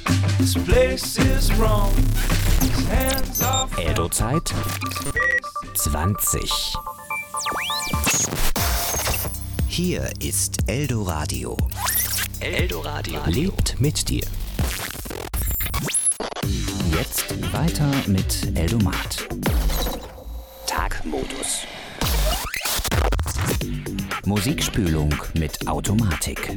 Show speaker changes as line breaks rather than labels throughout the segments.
This place is wrong. His hands are
Eldo-Zeit 20. Hier ist Eldoradio. Eldoradio lebt mit dir. Jetzt weiter mit Eldomat. Tagmodus. Musikspülung mit Automatik.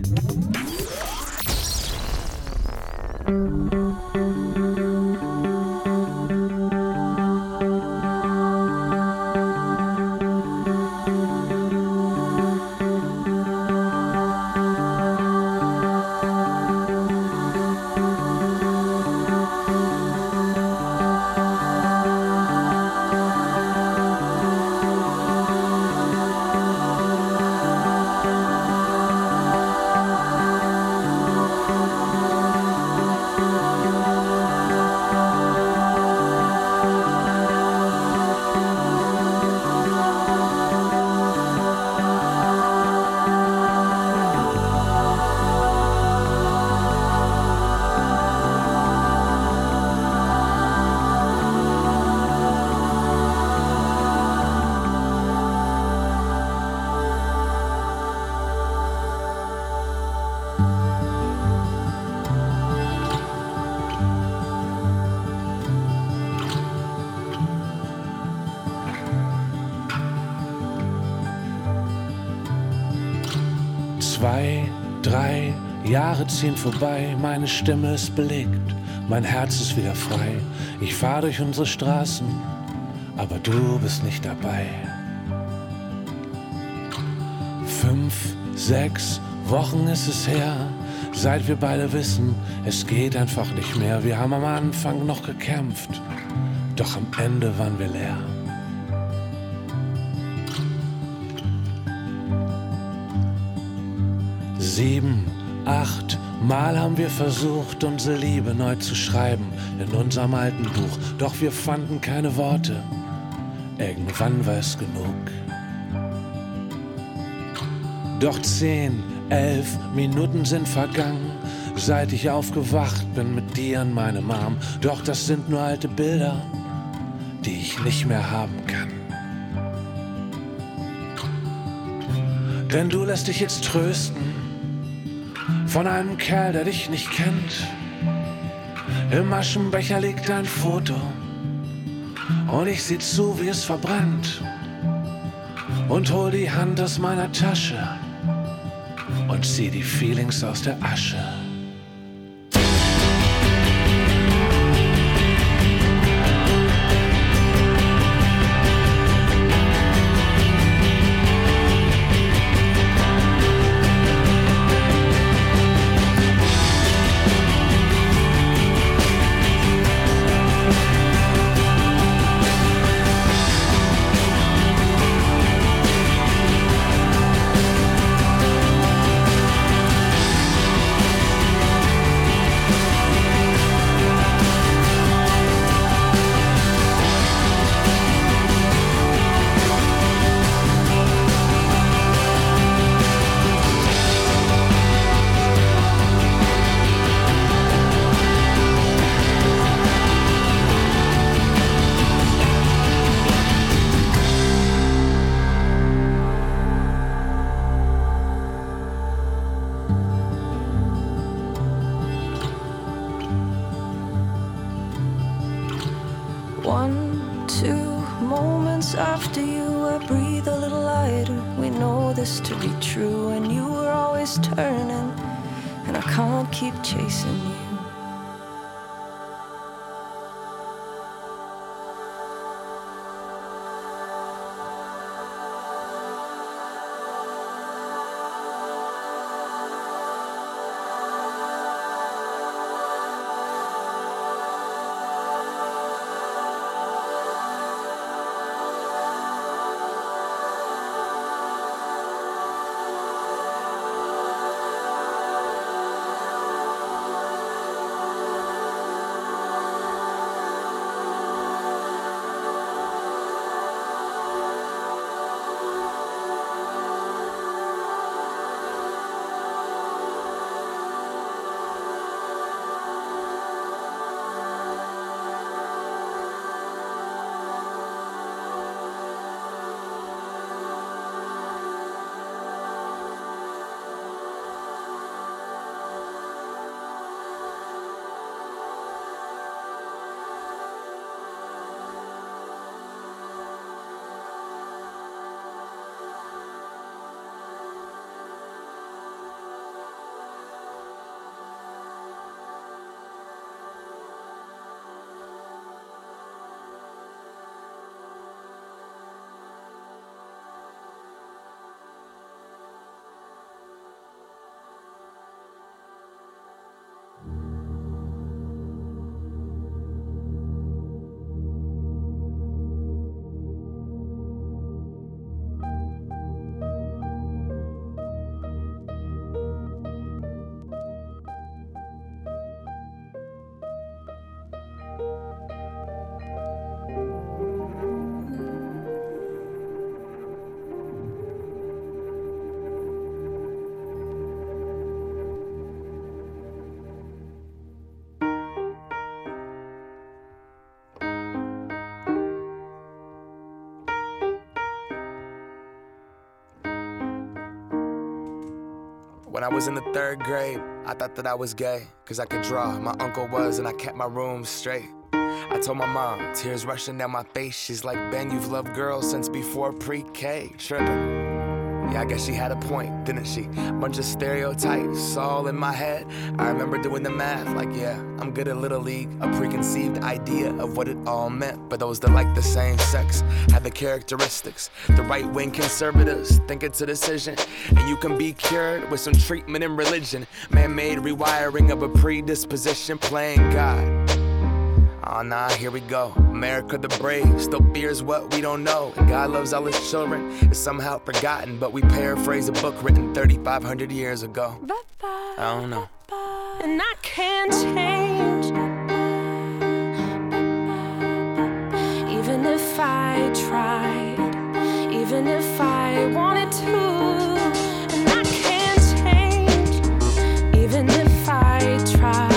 Zwei, 3 Jahre ziehen vorbei, meine Stimme ist belegt, mein Herz ist wieder frei. Ich fahr durch unsere Straßen, aber du bist nicht dabei. 5, 6 Wochen ist es her, seit wir beide wissen, es geht einfach nicht mehr. Wir haben am Anfang noch gekämpft, doch am Ende waren wir leer. 7, 8 Mal haben wir versucht, unsere Liebe neu zu schreiben in unserem alten Buch. Doch wir fanden keine Worte, irgendwann war es genug. Doch 10, 11 Minuten sind vergangen, seit ich aufgewacht bin mit dir in meinem Arm. Doch das sind nur alte Bilder, die ich nicht mehr haben kann. Denn du lässt dich jetzt trösten von einem Kerl, der dich nicht kennt. Im Aschenbecher liegt ein Foto und ich sieh zu, wie es verbrennt. Und hol die Hand aus meiner Tasche und zieh die Feelings aus der Asche.
After you, I breathe a little lighter. We know this to be true, and you were always turning, and I can't keep chasing you.
When I was in the 3rd grade, I thought that I was gay, cause I could draw, my uncle was, and I kept my room straight. I told my mom, tears rushing down my face, she's like, Ben, you've loved girls since before pre-K, tripping. Yeah, I guess she had a point, didn't she? Bunch of stereotypes all in my head. I remember doing the math, like, yeah, I'm good at Little League. A preconceived idea of what it all meant. But those that like the same sex have the characteristics. The right-wing conservatives think it's a decision, and you can be cured with some treatment in religion. Man-made rewiring of a predisposition, playing God. Oh nah, here we go. America the brave still fears what we don't know. And God loves all his children, it's somehow forgotten. But we paraphrase a book written 3,500 years ago. I don't know.
And I can't change, even if I tried, even if I wanted to. And I can't change, even if I tried.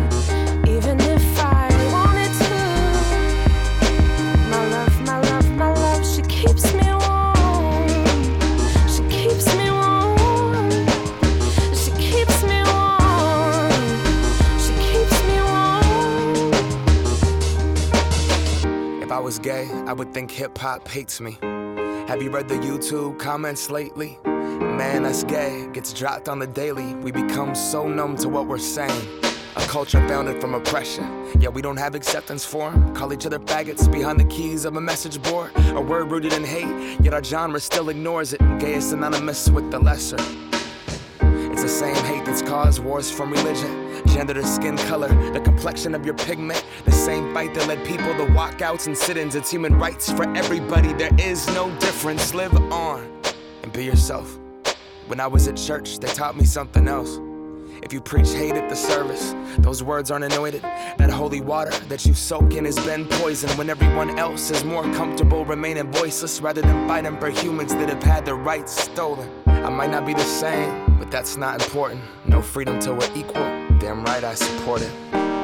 If I was gay, I would think hip-hop hates me. Have you read the YouTube comments lately? Man, that's gay, gets dropped on the daily. We become so numb to what we're saying. A culture founded from oppression, yet we don't have acceptance for them. Call each other faggots behind the keys of a message board. A word rooted in hate, yet our genre still ignores it. Gay is synonymous with the lesser. It's the same hate that's caused wars from religion, gender to skin color, the complexion of your pigment. The same fight that led people to walkouts and sit-ins. It's human rights for everybody, there is no difference. Live on and be yourself. When I was at church, they taught me something else. If you preach hate at the service, those words aren't anointed. That holy water that you soak in has been poisoned. When everyone else is more comfortable remaining voiceless rather than fighting for humans that have had their rights stolen. I might not be the same, but that's not important. No freedom till we're equal. Damn right I support it.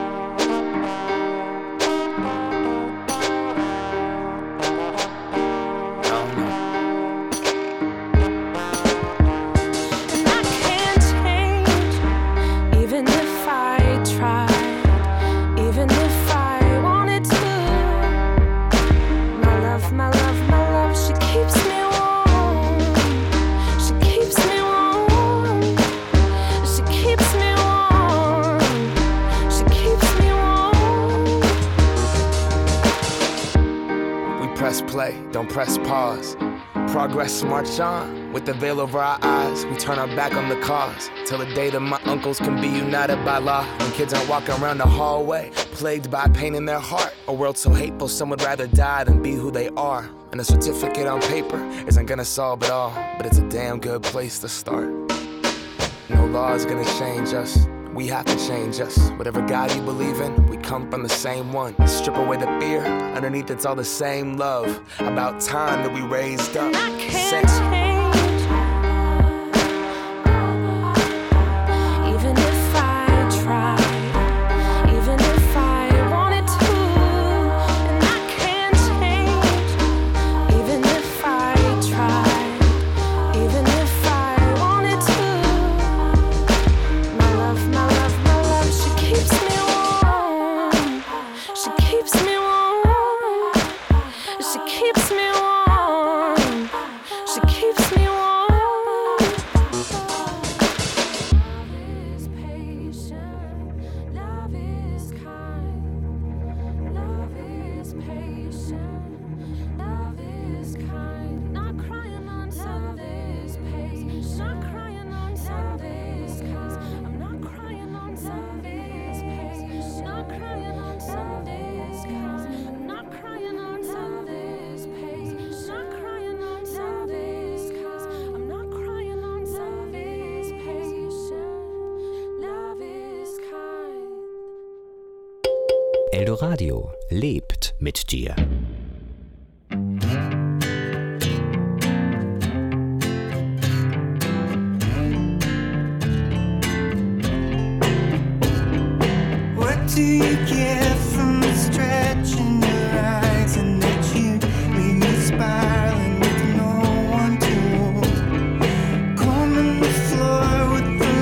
Play, don't press pause. Progress march on. With the veil over our eyes, we turn our back on the cause. Till the day that my uncles can be united by law. When kids aren't walking around the hallway, plagued by pain in their heart. A world so hateful, some would rather die than be who they are. And a certificate on paper isn't gonna solve it all, but it's a damn good place to start. No law is gonna change us. We have to change us. Whatever God you believe in, we come from the same one. Strip away the fear, underneath it's all the same love. About time that we raised up.
I can't change, even if I tried, even if I wanted to. And I can't change, even if I tried, even if I wanted to. My love, my love, my love, she keeps me warm. She keeps me warm. She keeps me warm. She keeps me warm. Love is patient. Love is kind. Love is patient. Love is kind. Not crying on Sundays, patient. Not crying on Sundays, cause I'm not crying on Sundays, patient. Not crying on Sundays, cause I'm not crying on Sundays, patient. Not crying on Sundays, cause I'm not crying on Sundays, patient. Love is kind.
Eldoradio lebt mit dir.
What do you get from stretching your eyes and that you leave me spiraling with no one to hold? Combing the floor with the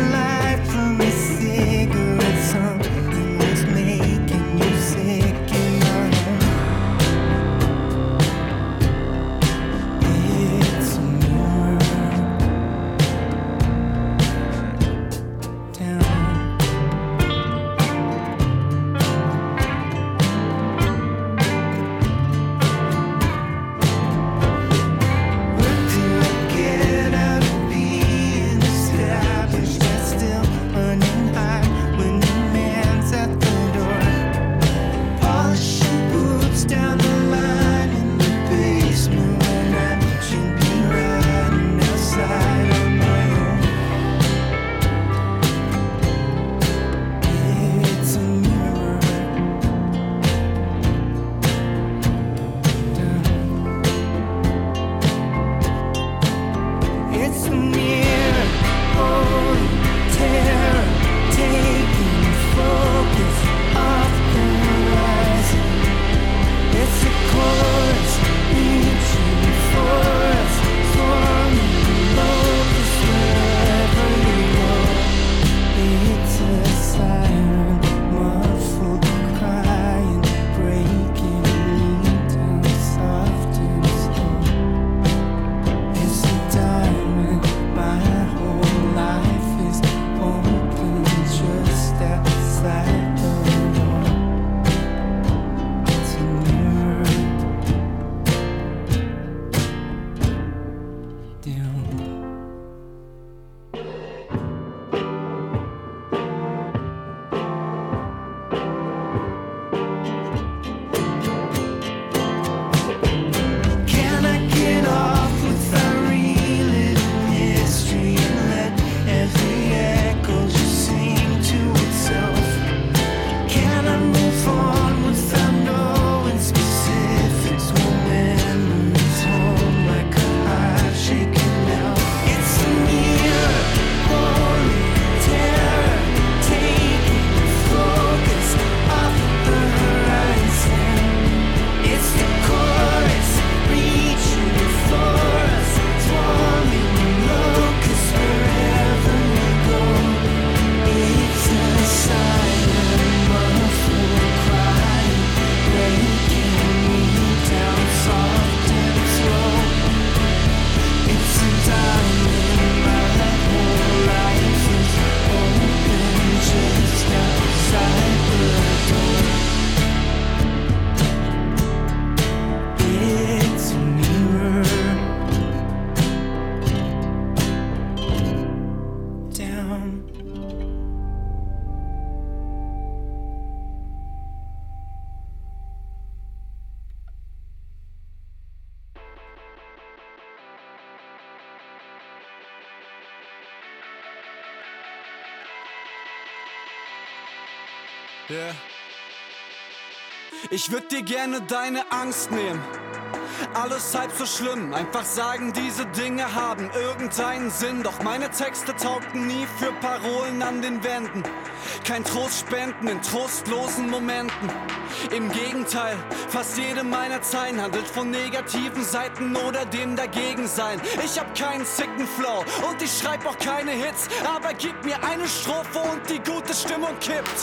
Yeah. Ich würd dir gerne deine Angst nehmen. Alles halb so schlimm, einfach sagen, diese Dinge haben irgendeinen Sinn. Doch meine Texte taugten nie für Parolen an den Wänden. Kein Trost spenden in trostlosen Momenten. Im Gegenteil, fast jede meiner Zeilen handelt von negativen Seiten oder dem Dagegensein. Ich hab keinen sicken Flow und ich schreib auch keine Hits, aber gib mir eine Strophe und die gute Stimmung kippt.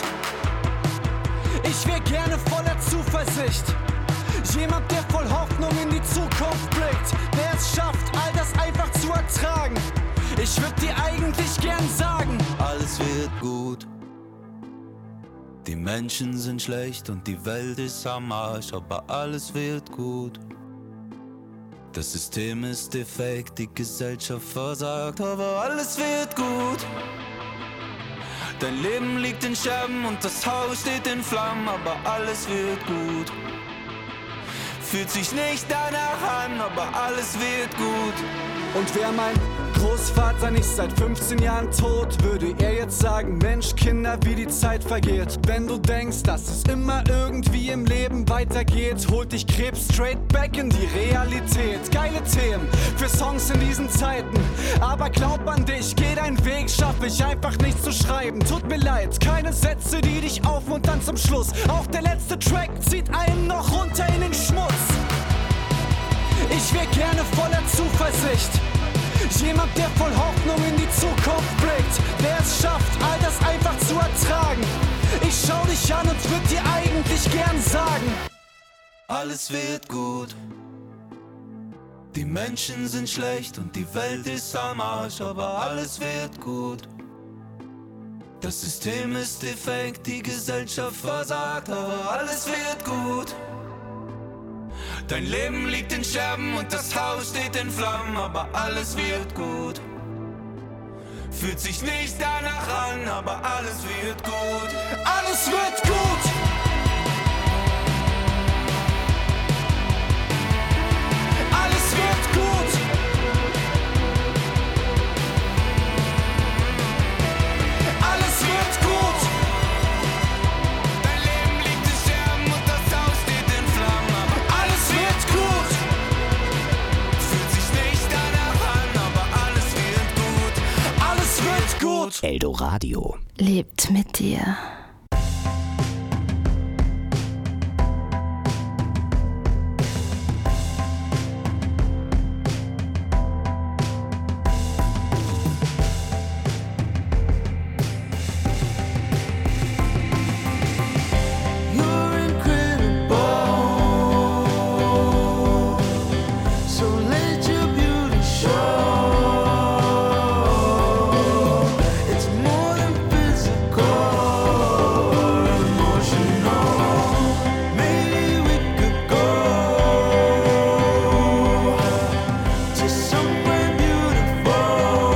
Ich wär gerne voller Zuversicht. Jemand, der voll Hoffnung in die Zukunft blickt, der es schafft, all das einfach zu ertragen. Ich würd dir eigentlich gern sagen,
alles wird gut. Die Menschen sind schlecht und die Welt ist am Arsch, aber alles wird gut. Das System ist defekt, die Gesellschaft versagt, aber alles wird gut. Dein Leben liegt in Scherben und das Haus steht in Flammen, aber alles wird gut. Fühlt sich nicht danach an, aber alles wird gut.
Und wär mein Großvater nicht seit 15 Jahren tot, würde er jetzt sagen, Mensch, Kinder, wie die Zeit vergeht. Wenn du denkst, dass es immer irgendwie im Leben weitergeht, holt dich Krebs straight back in die Realität. Geile Themen für Songs in diesen Zeiten, aber glaub an dich, geh deinen Weg, schaff ich einfach nicht zu schreiben. Tut mir leid, keine Sätze, die dich aufmuntern zum Schluss. Auch der letzte Track zieht einen noch runter in den Schmutz. Ich wär gerne voller Zuversicht. Jemand, der voll Hoffnung in die Zukunft blickt, der es schafft, all das einfach zu ertragen. Ich schau dich an und würd dir eigentlich gern sagen,
alles wird gut. Die Menschen sind schlecht und die Welt ist am Arsch, aber alles wird gut. Das System ist defekt, die Gesellschaft versagt, aber alles wird gut. Dein Leben liegt in Scherben und das Haus steht in Flammen, aber alles wird gut. Fühlt sich nicht danach an, aber alles wird gut.
alles wird gut. Alles wird gut. Alles wird gut.
Dein Leben liegt in Scherben und das Haus steht in Flammen, aber
Alles wird gut.
fühlt sich nicht danach an, aber alles wird gut.
Alles wird gut.
Eldoradio.
Lebt mit dir.
You're incredible, so let your beauty show. It's more than physical, emotional. Maybe we could go to somewhere beautiful,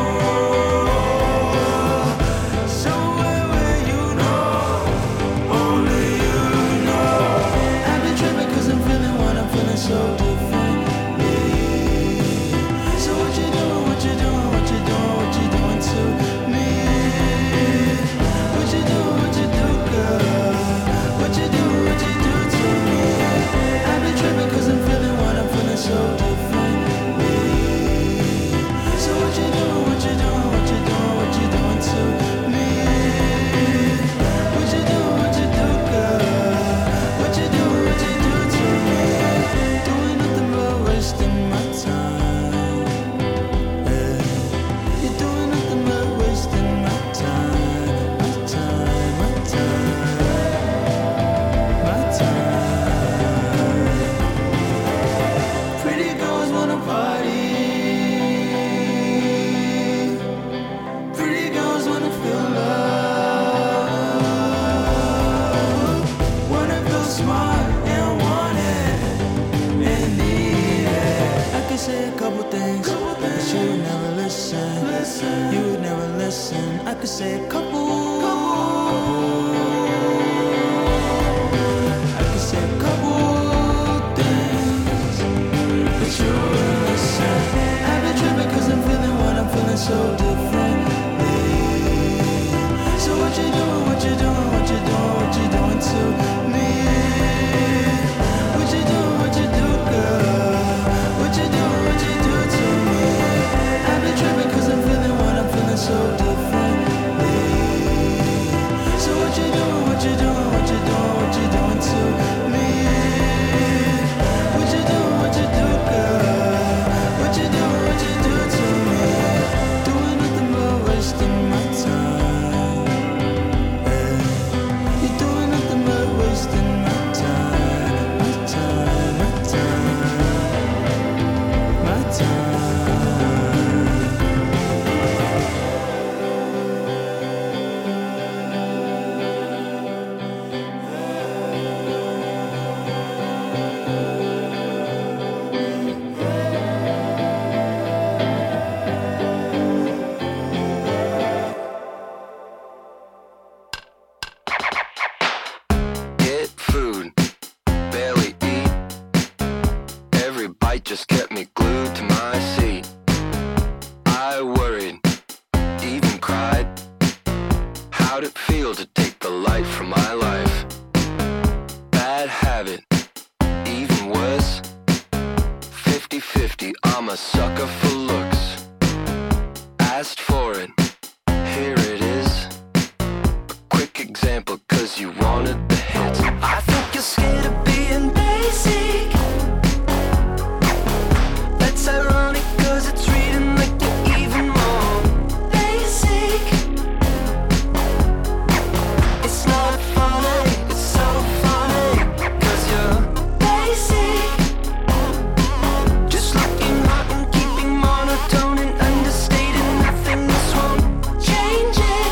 somewhere where you know. Only you know. I've been tripping 'cause I'm feeling what I'm feeling so differently. So what you doing, what you doing, what you doing, what you doing to me? What you do, girl? What you do to me? I've been tripping 'cause I'm feeling what I'm feeling so differently. So what you doing, what you doing, what you doing, what you doing to me? What you do, girl? What you do to me? Doing nothing but wasting my time. Yeah. You're doing nothing but wasting my time, my time, my time, my time. Pretty girls wanna party. Pretty girls wanna feel love. Wanna feel smart and want it and need it. I could say a couple things, but you would never listen. You would never listen. I could say a couple. I could say a couple things, but you wouldn't listen. I've been tripping 'cause I'm feeling what I'm feeling so differently. So what you doing, what you doing, what you doing? to me? What you do, girl? What you do to me? I've been tripping 'cause I'm feeling what I'm feeling so differently. So what you doing to me? What you do, girl? What you do to me? Doing nothing but wasting my time. Yeah. You're doing nothing but wasting my time, my time, my time, my time.
Get food, barely eat. Every bite just kept me glued to my seat. I worried, even cried. How'd it feel to take the light from my life? Bad habit, even worse. 50-50, I'm a sucker for looks. Asked for it, here it is. Quick example, 'cause you wanted the hits. I think you're scared of being basic. That's ironic, 'cause it's reading like you're even more basic. It's not funny, it's so funny, 'cause you're basic. Just looking hot and keeping monotone and understated. Nothing else won't change it.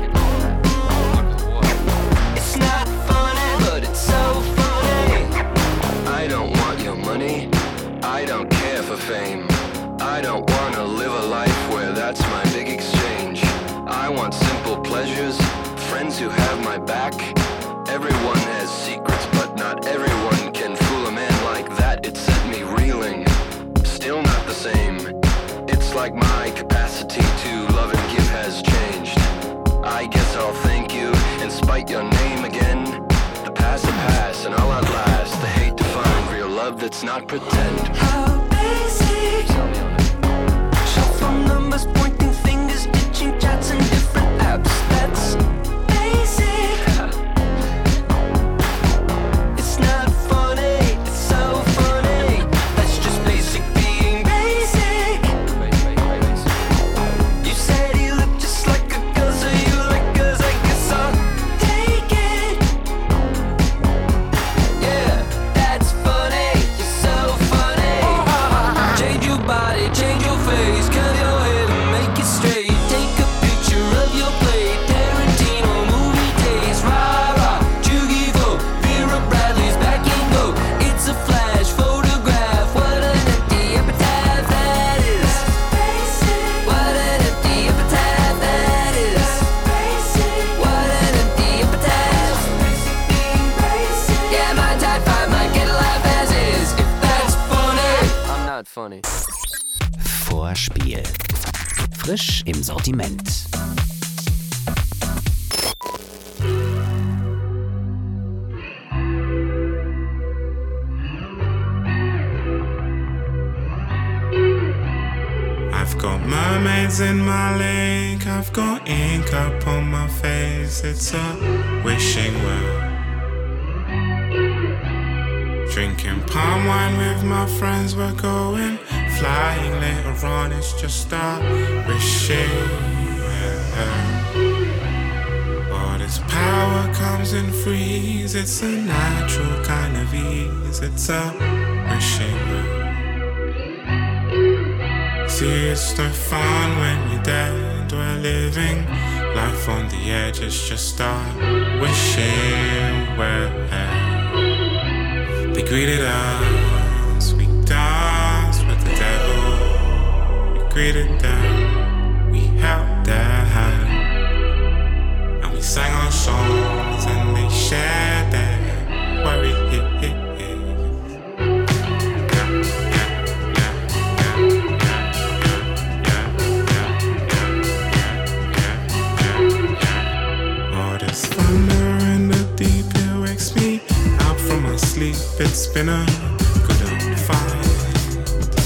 It's not funny, but it's so funny. I don't want your money, I don't care for fame. I don't wanna live a life where that's my big exchange. I want simple pleasures, friends who have my back. Everyone has secrets, but not everyone can fool a man like that. It set me reeling, still not the same. It's like my capacity to love and give has changed. I guess I'll thank you and spite your name again. The past will pass and I'll outlast the hate to find real love that's not pretend. How basic? Tell me on it. Short phone numbers, pointing fingers, ditching chats and different apps. That's basic. It's not funny, it's so funny. That's just basic being basic. You said he looked just like a girl, so you like girls, I guess I'll take it. Yeah, that's funny, you're so funny. Change your body, change your face, curl your hair and make it straight. Take a picture of your plate, Tarantino movie days. Rah rah, Jugivo, Vera Bradley's back in go. It's a flash photograph. What an empty epitaph that is. What an empty epitaph that is. What an empty epitaph. Yeah, my type 5 might get a laugh as is. If that's funny, I'm not funny.
Vorspiel. Frisch im Sortiment.
I've got mermaids in my lake, I've got ink up on my face. It's a wishing well. Drinking palm wine with my friends, we're going flying later on. It's just a wishing well. All this power comes in freeze. It's a natural kind of ease. It's a wishing well. See, it's no fun when you're dead. We're living life on the edge. It's just a wishing well. They greeted us, we danced with the devil. We greeted them, we held their hand, and we sang our songs and they shared their worry. All this thunder in the deep, here we're It's been a good old fight.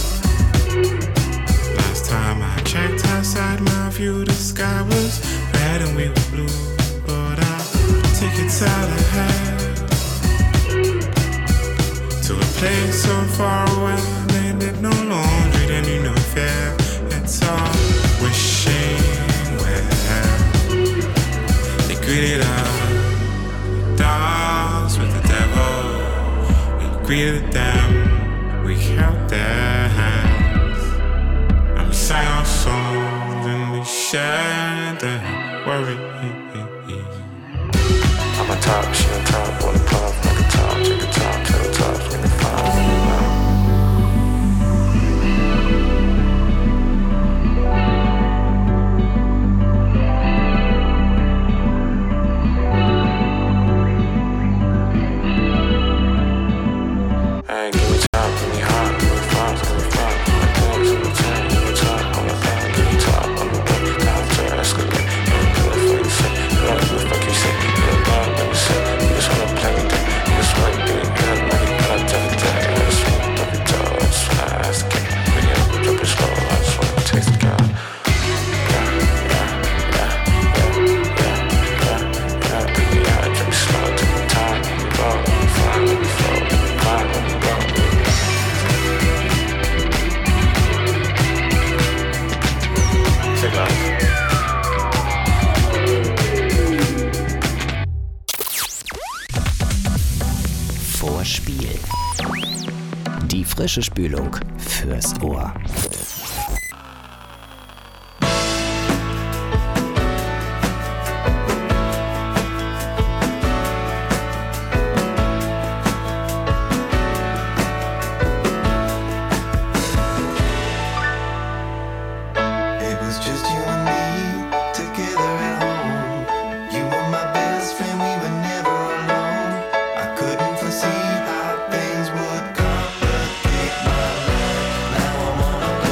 Last time I checked outside my view, the sky was red and we were blue. But I'll take it out ahead to a place so far away. They did no laundry, they knew no fear. It's all wishing well. They greeted us dogs with the devil. We greeted them, we held their hands, and we sang our songs and we shared their worry. I'm a top, she on top, on the puff, like a top, take a top, to the top, make it fine.
Vorspiel. Die frische Spülung fürs Ohr.
See how things would complicate my life. Now I'm on a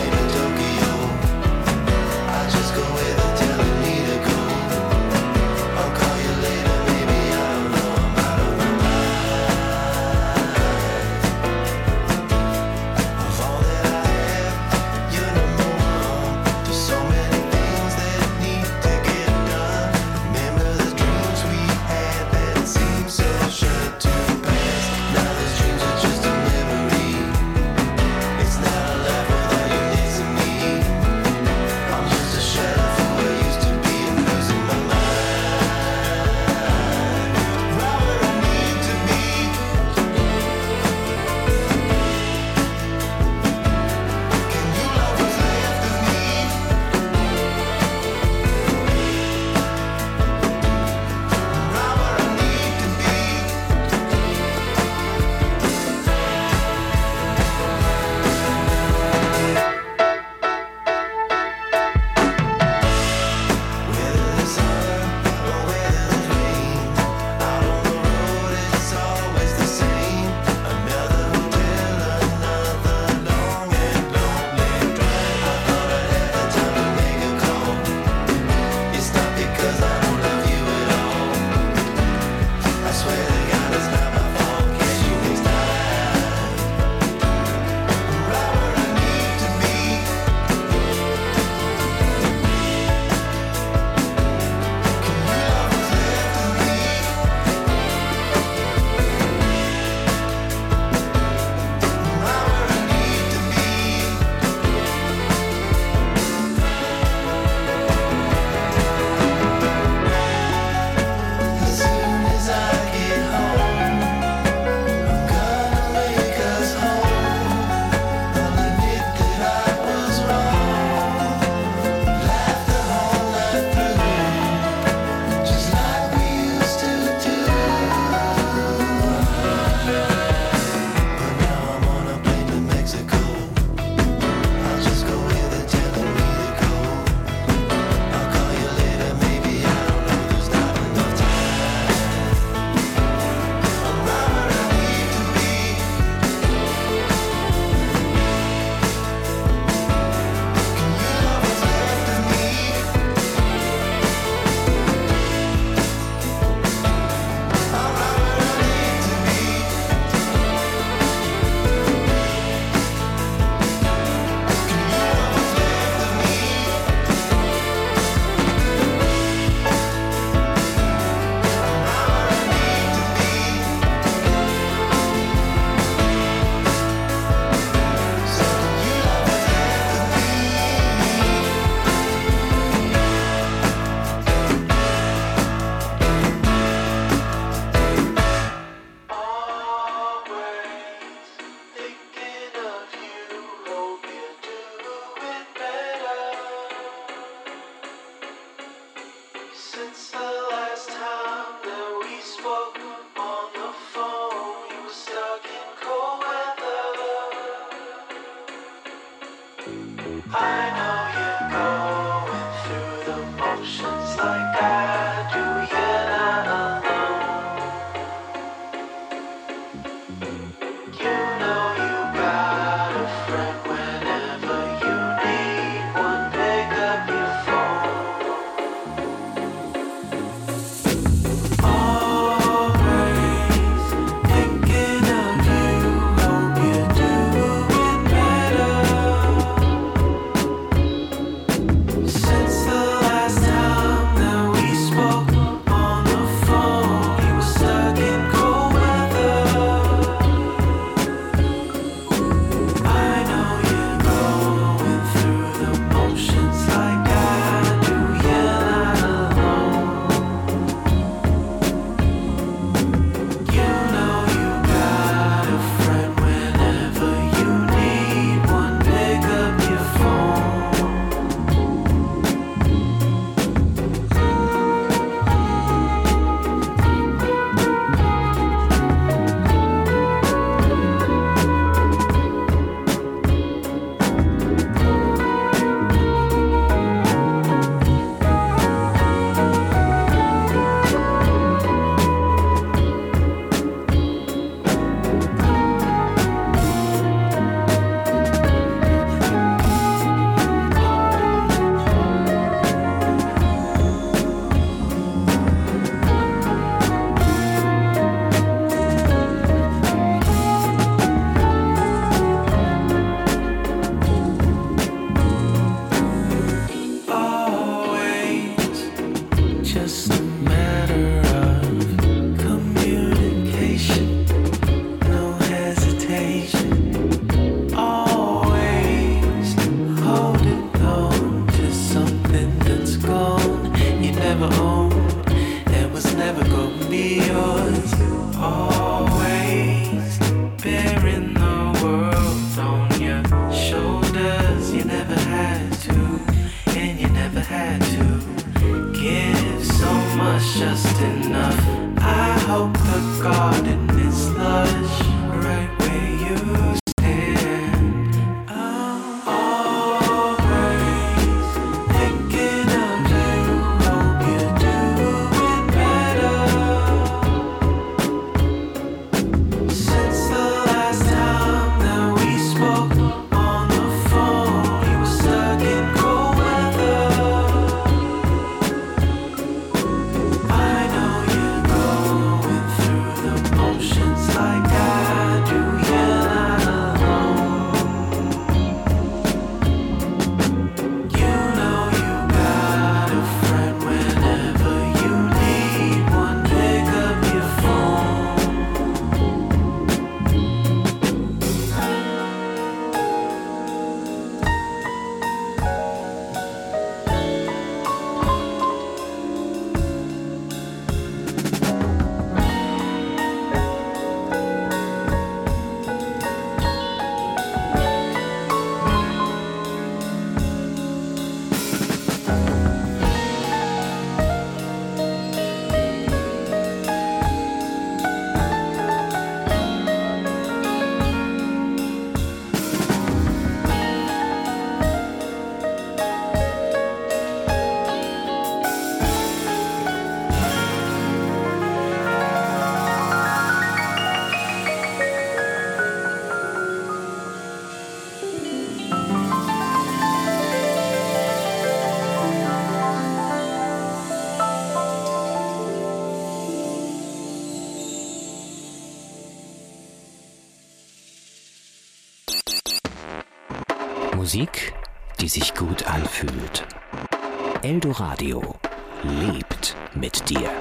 the garden is lush, right where you stand. I'm always thinking of you. Hope you're doing better. Since the last time that we spoke on the phone, you were stuck in cold weather. I know you're going through the motions like I do. You're not alone. You know you got a friend whenever you need one. Pick up your phone.
Musik, die sich gut anfühlt. Eldoradio lebt mit dir.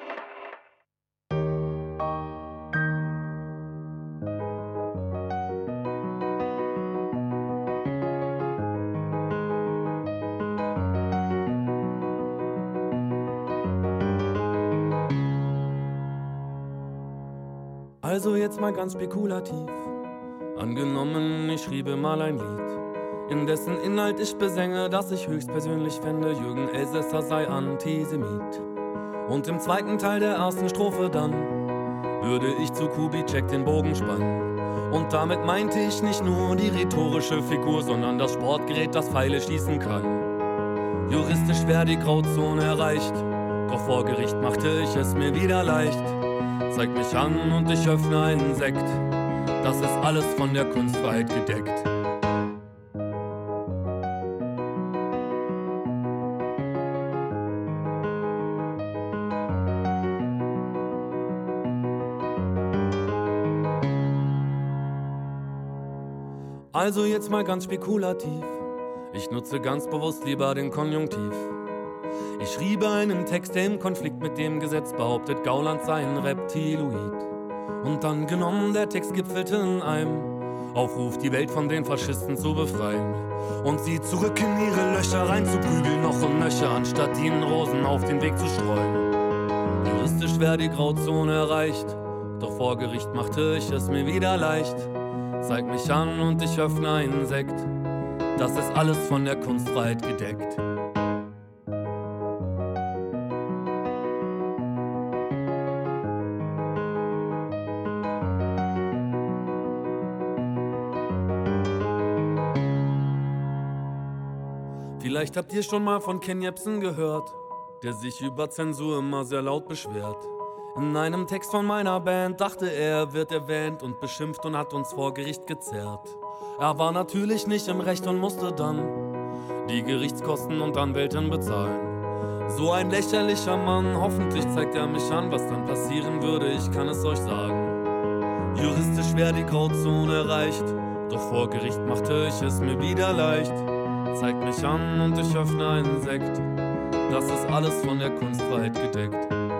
Also jetzt mal ganz spekulativ. Angenommen, ich schriebe mal ein Lied, in dessen Inhalt ich besänge, dass ich höchstpersönlich fände, Jürgen Elsässer sei Antisemit. Und im zweiten Teil der ersten Strophe dann würde ich zu Kubitschek den Bogen spannen. Und damit meinte ich nicht nur die rhetorische Figur, sondern das Sportgerät, das Pfeile schießen kann. Juristisch wär die Grauzone erreicht, doch vor Gericht machte ich es mir wieder leicht. Zeig mich an und ich öffne einen Sekt, das ist alles von der Kunstfreiheit gedeckt. Also jetzt mal ganz spekulativ, ich nutze ganz bewusst lieber den Konjunktiv. Ich schriebe einen Text, der im Konflikt mit dem Gesetz behauptet, Gauland sei ein Reptiloid. Und dann genommen, der Text gipfelte in einem Aufruf, die Welt von den Faschisten zu befreien. Und sie zurück in ihre Löcher reinzuprügeln, noch und nöcher, anstatt ihnen Rosen auf den Weg zu streuen. Juristisch wär die Grauzone erreicht, doch vor Gericht machte ich es mir wieder leicht. Zeig mich an und ich öffne einen Sekt, das ist alles von der Kunstfreiheit gedeckt. Vielleicht habt ihr schon mal von Ken Jebsen gehört, der sich über Zensur immer sehr laut beschwert. In einem Text von meiner Band dachte er wird erwähnt und beschimpft und hat uns vor Gericht gezerrt. Er war natürlich nicht im Recht und musste dann die Gerichtskosten und Anwältin bezahlen. So ein lächerlicher Mann, hoffentlich zeigt er mich an, was dann passieren würde, ich kann es euch sagen. Juristisch wär die Grauzone erreicht, doch vor Gericht machte ich es mir wieder leicht. Zeig mich an und ich öffne einen Sekt, das ist alles von der Kunstfreiheit gedeckt.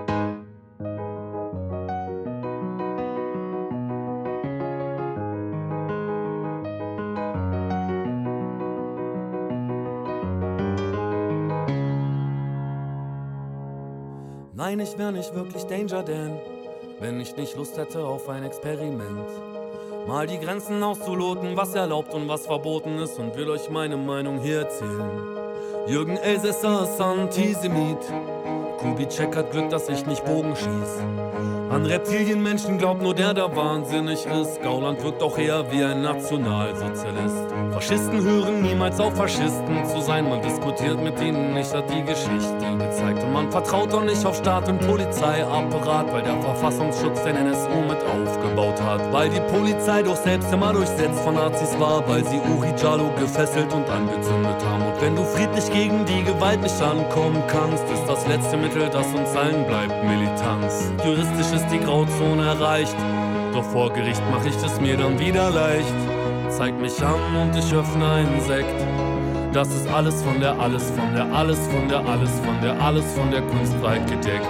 Nein, ich wär nicht wirklich Danger Dan, wenn ich nicht Lust hätte auf ein Experiment. Mal die Grenzen auszuloten, was erlaubt und was verboten ist, und will euch meine Meinung hier erzählen. Jürgen Elsässer ist Antisemit. Kubitschek hat Glück, dass ich nicht Bogen schieß. An Reptilienmenschen glaubt nur der wahnsinnig ist. Gauland wirkt auch eher wie ein Nationalsozialist. Faschisten hören niemals auf, Faschisten zu sein. Man diskutiert mit ihnen nicht, hat die Geschichte gezeigt. Und man vertraut auch nicht auf Staat und Polizeiapparat, weil der Verfassungsschutz den NSU mit aufgebaut hat. Weil die Polizei doch selbst immer durchsetzt von Nazis war, weil sie Uri Jallo gefesselt und angezündet haben. Und wenn du friedlich gegen die Gewalt nicht ankommen kannst, ist das letzte Mittel, das uns allen bleibt, Militanz. Juristisch ist die Grauzone erreicht, doch vor Gericht mach ich es mir dann wieder leicht. Zeig mich an und ich öffne einen Sekt. Das ist alles von der, alles von der, alles von der, alles von der, alles von der Kunst weit gedeckt.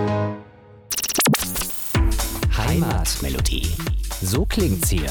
Heimatmelodie. So klingt's hier.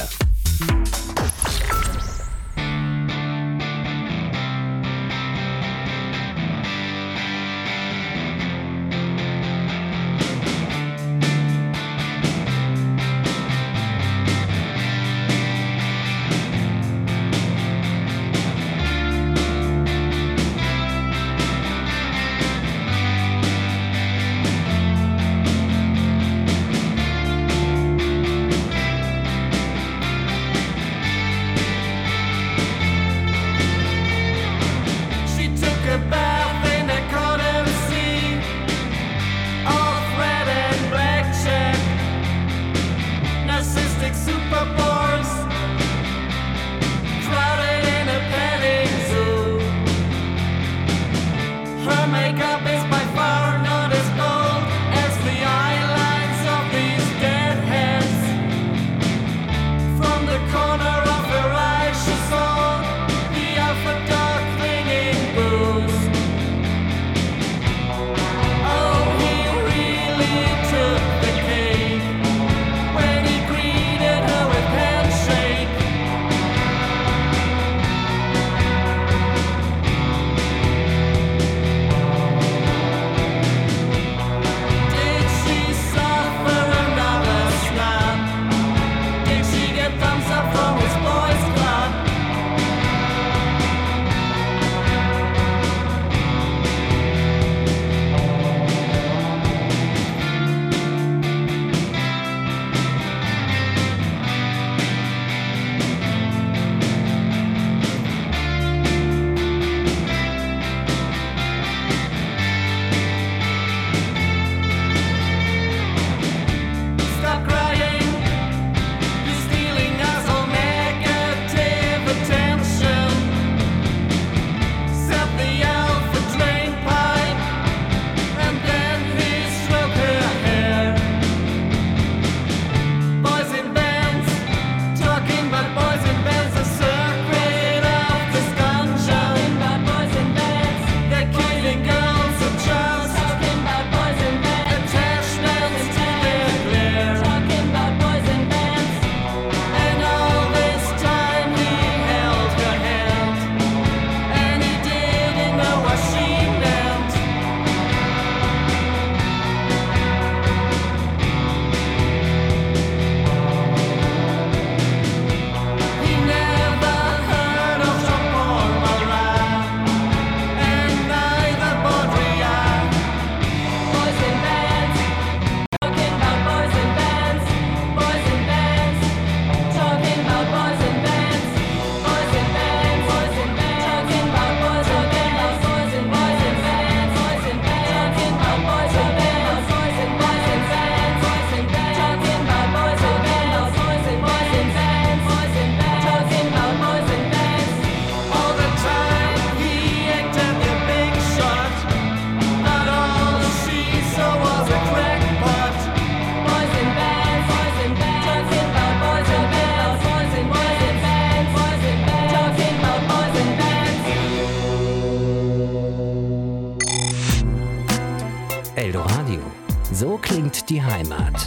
Eldoradio. So klingt die Heimat.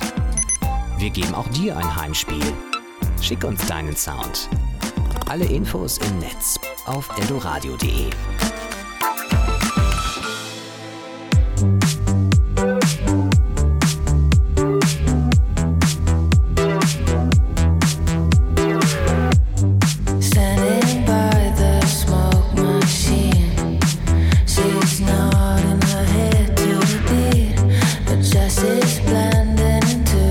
Wir geben auch dir ein Heimspiel. Schick uns deinen Sound. Alle Infos im Netz auf eldoradio.de.
Blending into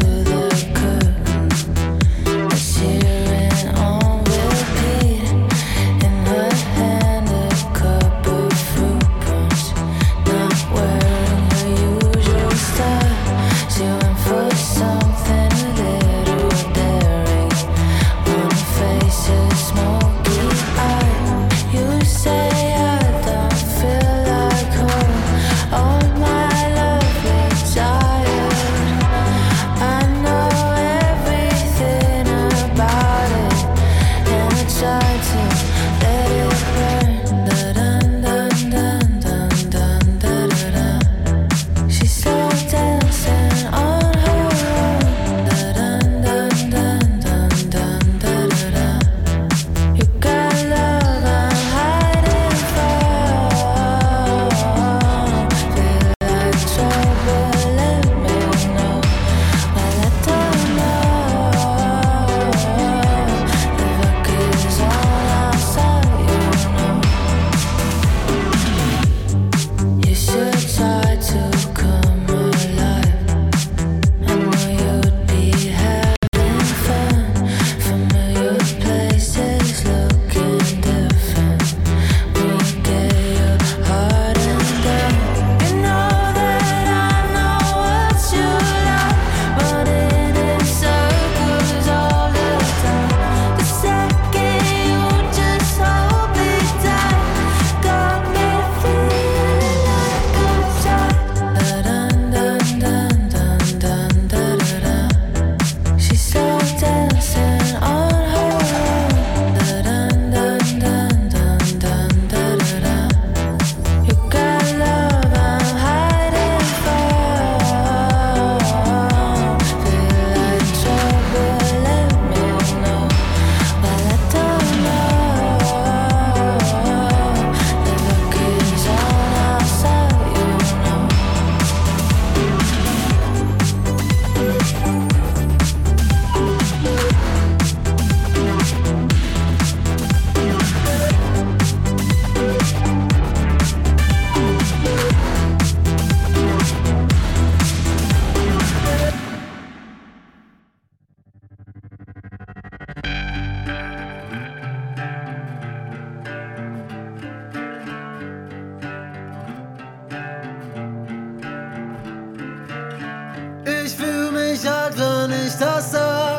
ich das sag.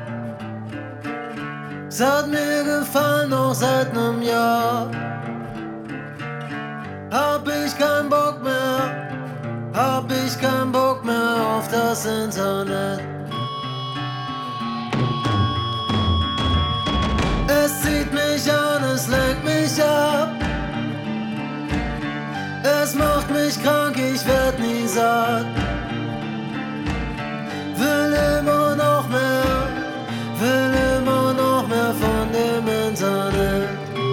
Es hat mir gefallen, noch seit nem Jahr. Hab ich keinen Bock mehr, hab ich keinen Bock mehr auf das Internet. Es zieht mich an, es lenkt mich ab. Es macht mich krank, ich werd nie satt. Will immer noch mehr, will immer noch mehr von dem Internet.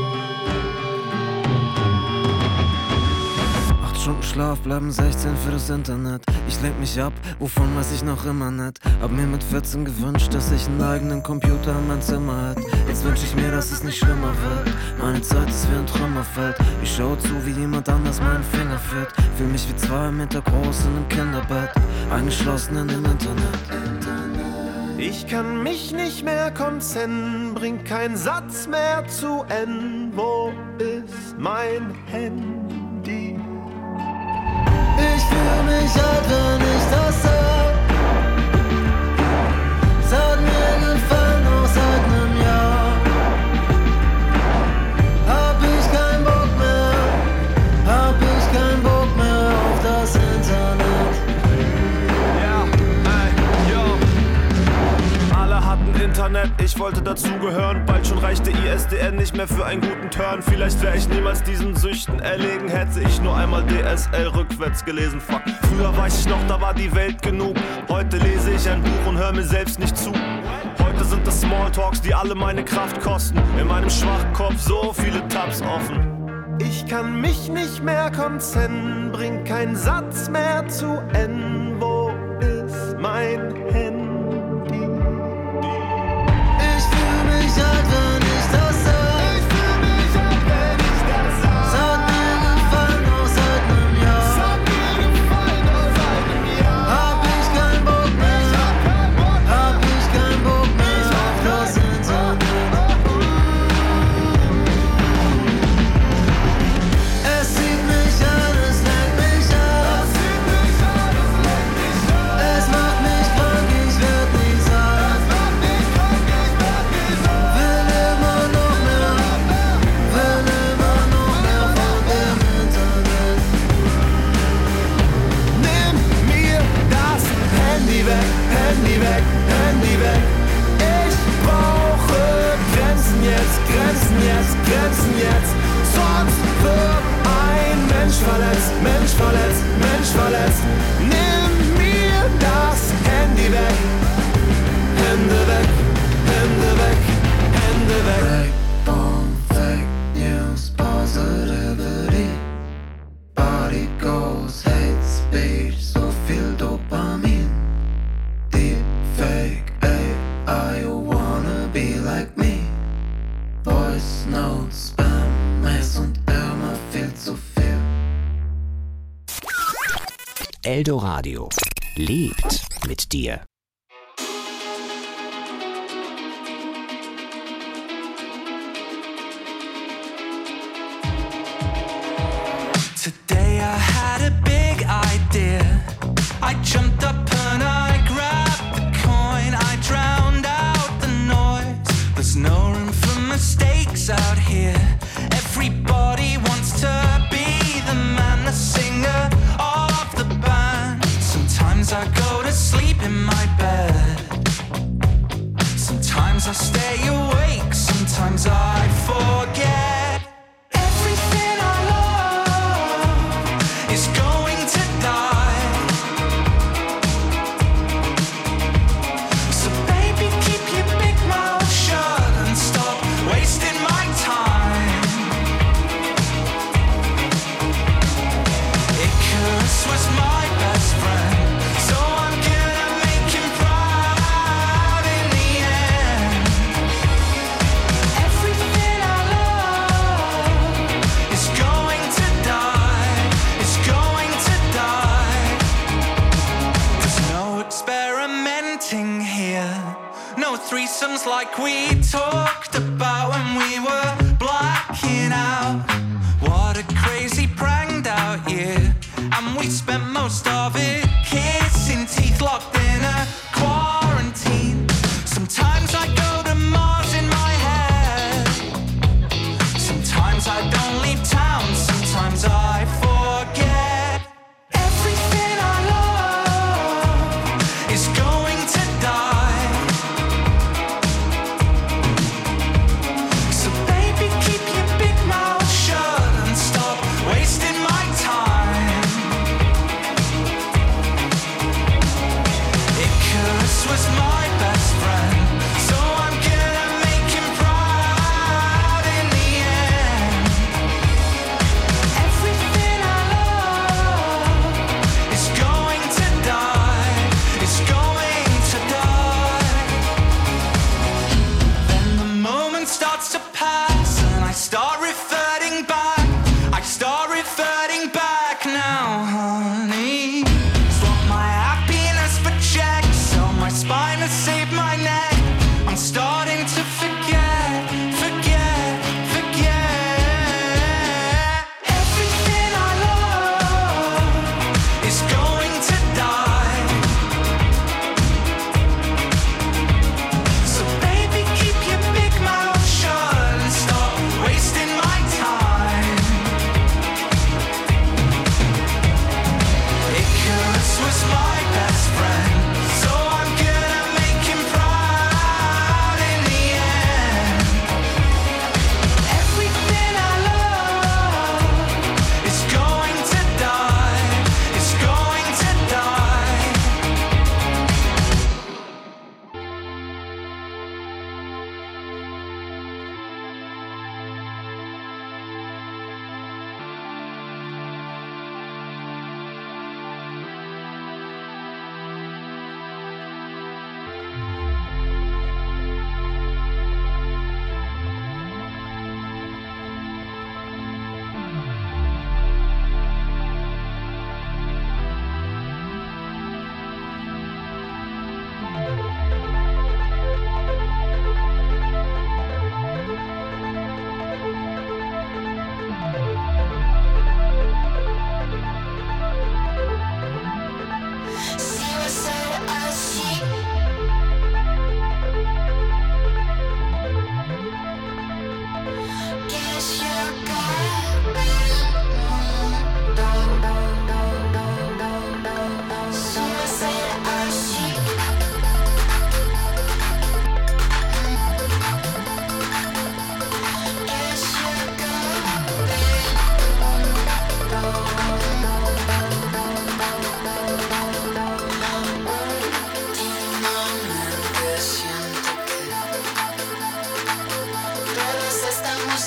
8 Stunden Schlaf bleiben 16 für das Internet. Ich lenk mich ab, wovon weiß ich noch immer nicht. Hab mir mit 14 gewünscht, dass ich einen eigenen Computer in mein Zimmer hätt. Jetzt wünsch ich mir, dass es nicht schlimmer wird. Meine Zeit ist wie ein Trümmerfeld. Ich schau zu, wie jemand anders meinen Finger führt. Fühl mich wie 2 Meter groß in einem Kinderbett, eingeschlossen in dem Internet.
Ich kann mich nicht mehr konzentrieren, bringt kein Satz mehr zu Ende. Wo ist mein Handy?
Ich fühl mich alt, wenn ich das sag. Es hat mir gefallen, noch seit nem Jahr. Hab ich keinen Bock mehr, hab ich keinen Bock mehr auf das Internet.
Ja, ey, yo. Alle hatten Internet, ich wollte dazugehören. Bald schon reichte ISDN nicht mehr für einen guten Turn. Vielleicht wäre ich niemals diesen Süchten erlegen, hätte ich nur einmal DSL rückwärts gelesen. Fuck, früher weiß ich noch, da war die Welt genug. Heute lese ich ein Buch und hör mir selbst nicht zu. Heute sind das Smalltalks, die alle meine Kraft kosten. In meinem schwachen Kopf so viele Tabs offen. Ich kann mich nicht mehr konzentrieren, bringt kein Satz mehr zu Ende. Wo ist mein Handy?
Ich fühl mich alt, wenn ich das sag.
Ich fühl mich alt, wenn ich das sag.
Es hat mir gefallen, noch seit nem Jahr.
Es hat mir gefallen, noch seit nem Jahr.
Hab ich keinen Bock mehr, hab ich keinen Bock mehr auf das Internet. Es zieht mich an, es lenkt mich ab. Es macht mich krank, ich werd nie satt. Will immer noch mehr von dem Internet.
Nimm mir das Handy weg, Handy weg, Handy weg. Ich brauche Grenzen jetzt, Grenzen jetzt, Grenzen jetzt. Sonst wird ein Mensch verletzt, Mensch verletzt, Mensch verletzt. Nimm mir das Handy weg. Hände weg, Hände weg, Hände weg.
Breakbone, fake news, positivity. Body goes, hate speech, so viel Dopamin. Deep fake AI, you wanna be like me. Voice notes, Spam, Mails und immer viel zu viel.
Eldoradio lebt mit dir.
Today I had a big idea. I jumped up and I grabbed the coin. I drowned out the noise. There's no room for mistakes out here. Everybody wants to be the man, the singer of the band. Sometimes I go to sleep in my bed. Sometimes I stay awake. Sometimes I forget. Everything I love is going to die. So baby, keep your big mouth shut and stop wasting my time. Icarus was my best friend, so I'm gonna make him proud in the end. Everything I love is going to die, is going to die. There's no experimenting here, no threesomes like we talked about when we were blacking out. What a crazy pranked out year, and we spent most of it kissing teeth locked in a quarantine.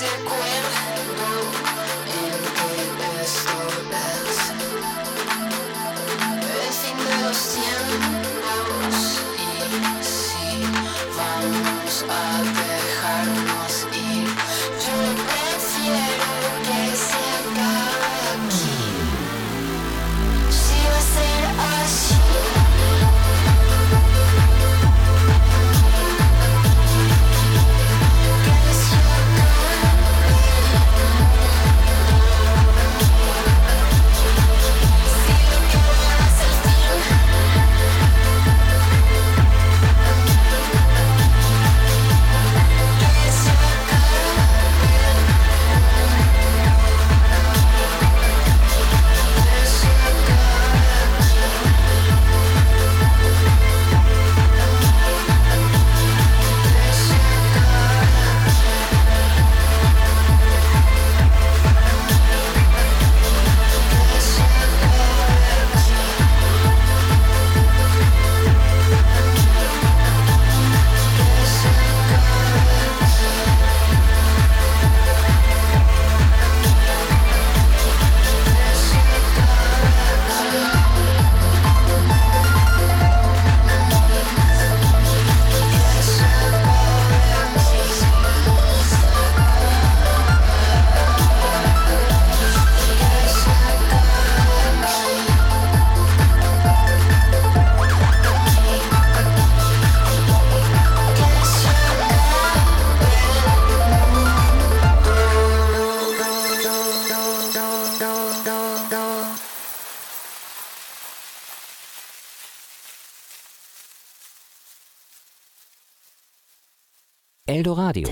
Eldoradio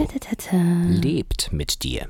lebt mit dir.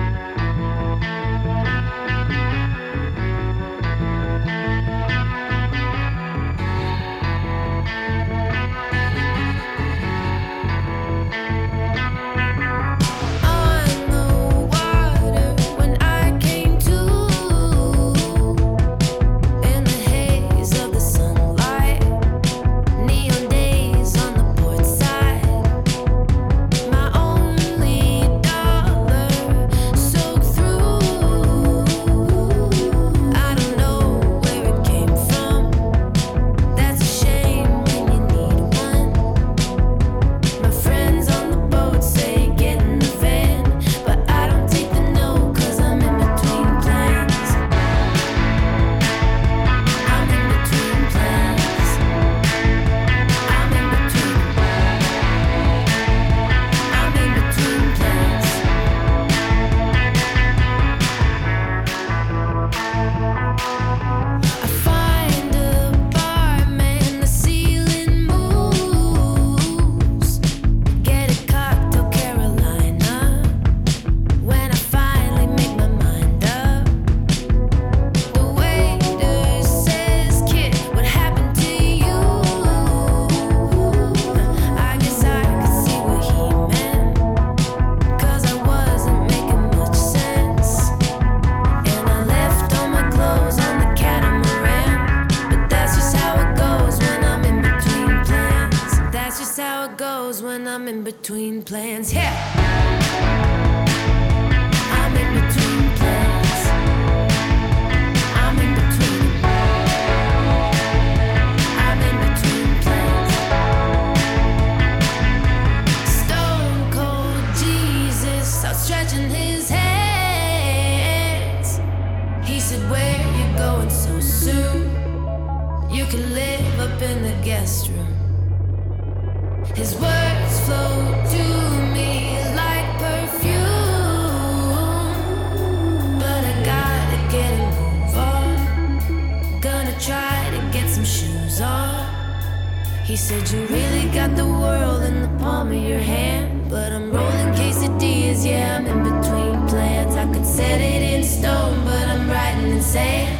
Between plans, yeah. I'm in between plans. I'm in between. I'm in between plans. Stone cold Jesus outstretching his hands. He said, "Where you going so soon? You can live up in the guest room." His words flow to me like perfume, but I gotta get and move on. Gonna try to get some shoes on. He said, "You really got the world in the palm of your hand, but I'm rolling quesadillas, yeah, I'm in between plans. I could set it in stone, but I'm writing in sand.